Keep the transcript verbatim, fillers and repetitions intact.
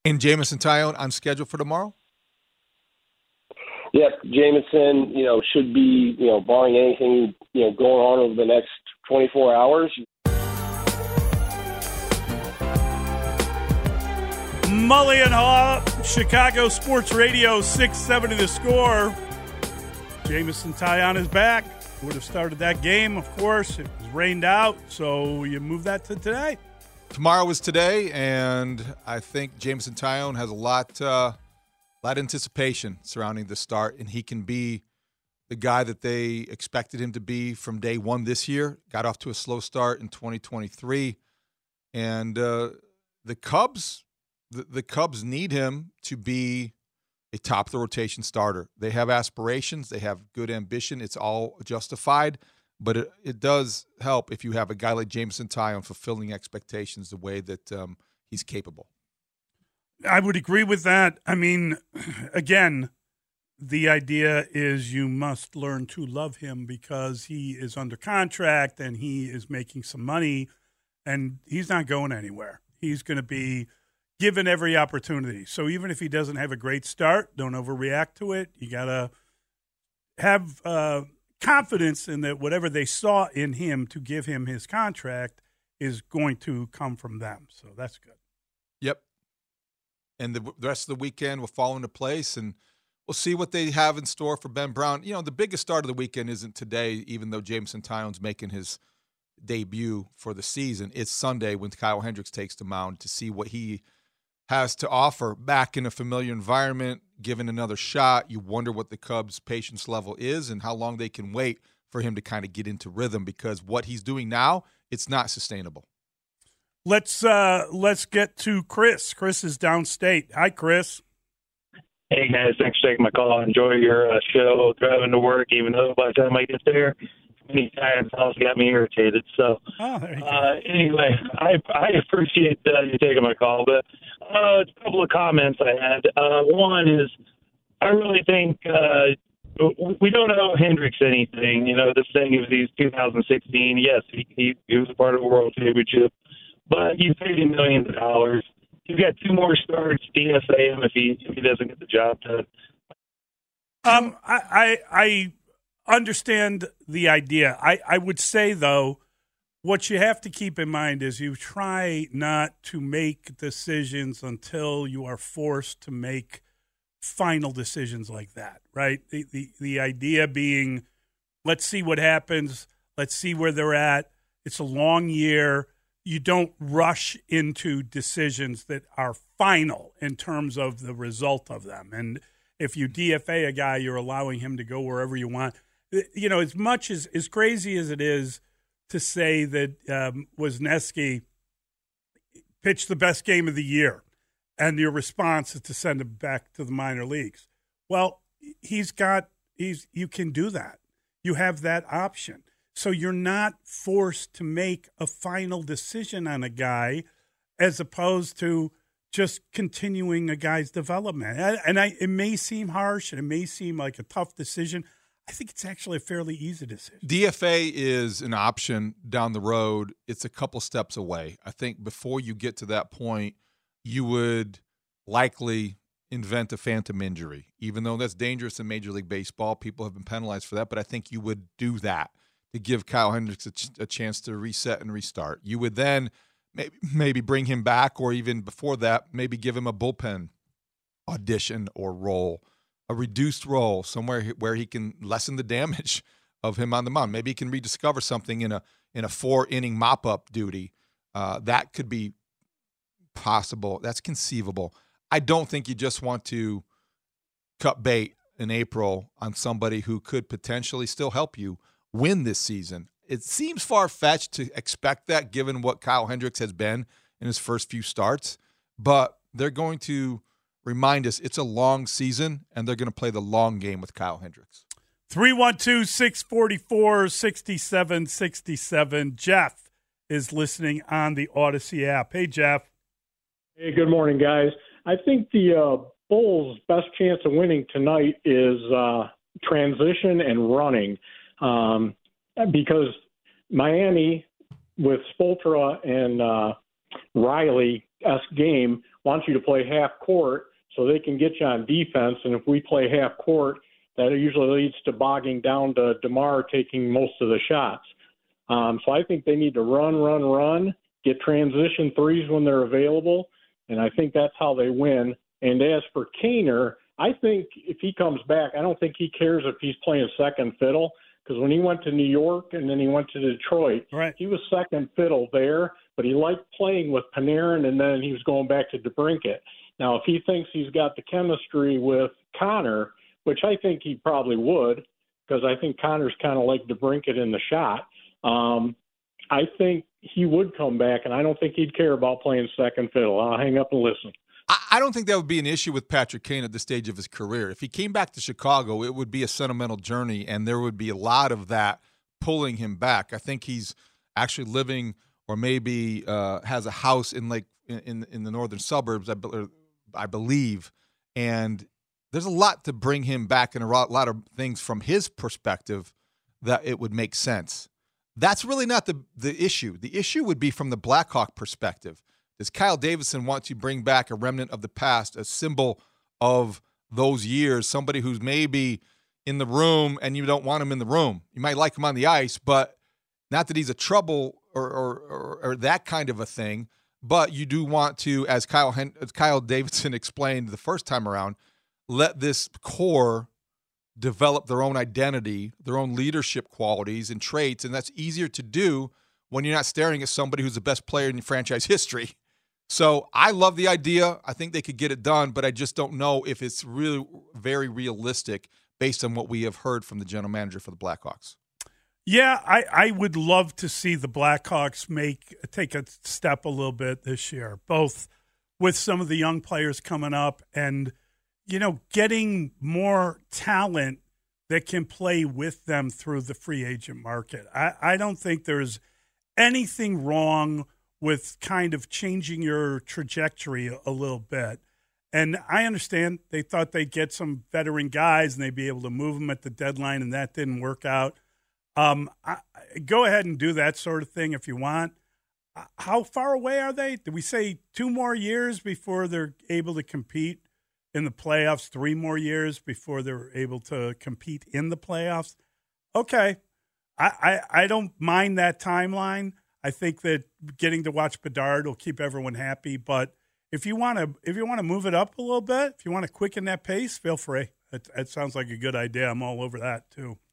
And Jameson Taillon on schedule for tomorrow? Yep, Jameson, you know, should be, you know, barring anything, you know, going on over the next twenty-four hours. Mully and Haw, Chicago Sports Radio, six seventy The Score. Jameson Taillon is back. Would have started that game, of course. It was rained out, so you move that to today. Tomorrow is today, and I think Jameson Taillon has a lot, uh, lot of anticipation surrounding the start, and he can be the guy that they expected him to be from day one this year. Got off to a slow start in twenty twenty-three, and uh, the Cubs, the, the Cubs need him to be a top of the rotation starter. They have aspirations. They have good ambition. It's all justified. But it, it does help if you have a guy like Jameson Taillon fulfilling expectations the way that um, he's capable. I would agree with that. I mean, again, the idea is you must learn to love him because he is under contract and he is making some money, and he's not going anywhere. He's going to be given every opportunity. So even if he doesn't have a great start, don't overreact to it. You got to have uh, confidence in that whatever they saw in him to give him his contract is going to come from them. So that's good. Yep. And the rest of the weekend will fall into place, and we'll see what they have in store for Ben Brown. You know, the biggest start of the weekend isn't today, even though Jameson Taillon's making his debut for the season. It's Sunday when Kyle Hendricks takes the mound to see what he has to offer back in a familiar environment, given another shot. You wonder what the Cubs' patience level is and how long they can wait for him to kind of get into rhythm, because what he's doing now, it's not sustainable. Let's uh, let's get to Chris. Chris is downstate. Hi, Chris. Hey, guys. Thanks for taking my call. Enjoy your uh, show, driving to work, even though by the time I get there, many times it's got me irritated. So, oh, there you go. Uh, anyway, I I appreciate uh, you taking my call, but uh, a couple of comments I had. Uh, one is I really think uh, we don't owe Hendricks anything. You know, this thing is he's two thousand sixteen. Yes, he, he, he was a part of the World Championship, but you paid him millions of dollars. You've got two more starts. D F A him if he if he doesn't get the job done. Um, I I. I understand the idea. I, I would say, though, what you have to keep in mind is you try not to make decisions until you are forced to make final decisions like that, right? The, the, the idea being, let's see what happens. Let's see where they're at. It's a long year. You don't rush into decisions that are final in terms of the result of them. And if you D F A a guy, you're allowing him to go wherever you want. You know, as much as, as crazy as it is to say that um, Wisniewski pitched the best game of the year and your response is to send him back to the minor leagues. Well, he's got, he's, you can do that. You have that option. So you're not forced to make a final decision on a guy as opposed to just continuing a guy's development. And I, it may seem harsh and it may seem like a tough decision. I think it's actually a fairly easy decision. D F A is an option down the road. It's a couple steps away. I think before you get to that point, you would likely invent a phantom injury, even though that's dangerous in Major League Baseball. People have been penalized for that, but I think you would do that to give Kyle Hendricks a, ch- a chance to reset and restart. You would then maybe, maybe bring him back, or even before that, maybe give him a bullpen audition or role. A reduced role somewhere where he can lessen the damage of him on the mound. Maybe he can rediscover something in a in a four inning mop up duty. Uh, that could be possible. That's conceivable. I don't think you just want to cut bait in April on somebody who could potentially still help you win this season. It seems far fetched to expect that, given what Kyle Hendricks has been in his first few starts. But they're going to remind us it's a long season, and they're going to play the long game with Kyle Hendricks. three one two, six four four, six seven six seven. Jeff is listening on the Odyssey app. Hey, Jeff. Hey, good morning, guys. I think the uh, Bulls' best chance of winning tonight is uh, transition and running, um, because Miami with Spoelstra and uh, Riley-esque game wants you to play half court so they can get you on defense. And if we play half court, that usually leads to bogging down to DeMar taking most of the shots. Um, so I think they need to run, run, run, get transition threes when they're available, and I think that's how they win. And as for Kaner, I think if he comes back, I don't think he cares if he's playing second fiddle, because when he went to New York and then he went to Detroit, right. he was second fiddle there, but he liked playing with Panarin, and then he was going back to DeBrincat. Now, if he thinks he's got the chemistry with Connor, which I think he probably would, because I think Connor's kind of like DeBrincat in the shot, um, I think he would come back, and I don't think he'd care about playing second fiddle. I'll hang up and listen. I don't think that would be an issue with Patrick Kane at this stage of his career. If he came back to Chicago, it would be a sentimental journey, and there would be a lot of that pulling him back. I think he's actually living or maybe uh, has a house in Lake in in the northern suburbs, I, I believe, and there's a lot to bring him back and a lot of things from his perspective that it would make sense. That's really not the, the issue. The issue would be from the Blackhawk perspective. Does Kyle Davidson want to bring back a remnant of the past, a symbol of those years, somebody who's maybe in the room and you don't want him in the room? You might like him on the ice, but not that he's a trouble or or, or, or that kind of a thing, but you do want to, as Kyle, as Kyle Davidson explained the first time around, let this core develop their own identity, their own leadership qualities and traits, and that's easier to do when you're not staring at somebody who's the best player in franchise history. So I love the idea. I think they could get it done, but I just don't know if it's really very realistic based on what we have heard from the general manager for the Blackhawks. Yeah, I, I would love to see the Blackhawks make take a step a little bit this year, both with some of the young players coming up and, you know, getting more talent that can play with them through the free agent market. I, I don't think there's anything wrong with kind of changing your trajectory a, a little bit. And I understand they thought they'd get some veteran guys and they'd be able to move them at the deadline, and that didn't work out. Um, I, go ahead and do that sort of thing if you want. How far away are they? Did we say two more years before they're able to compete in the playoffs, three more years before they're able to compete in the playoffs? Okay. I, I, I don't mind that timeline. I think that getting to watch Bedard will keep everyone happy. But if you want to, if you want to move it up a little bit, if you want to quicken that pace, feel free. It, it sounds like a good idea. I'm all over that too.